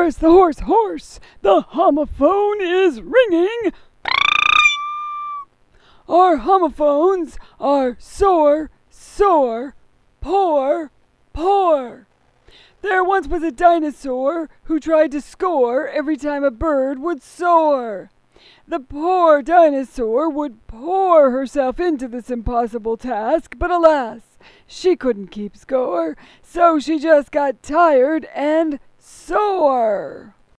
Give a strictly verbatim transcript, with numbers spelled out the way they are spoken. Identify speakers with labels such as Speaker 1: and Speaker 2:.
Speaker 1: Horace the horse, horse, the homophone is ringing. Our homophones are sore, sore, poor, poor. There once was a dinosaur who tried to score every time a bird would soar. The poor dinosaur would pour herself into this impossible task, but alas, she couldn't keep score, so she just got tired and sore.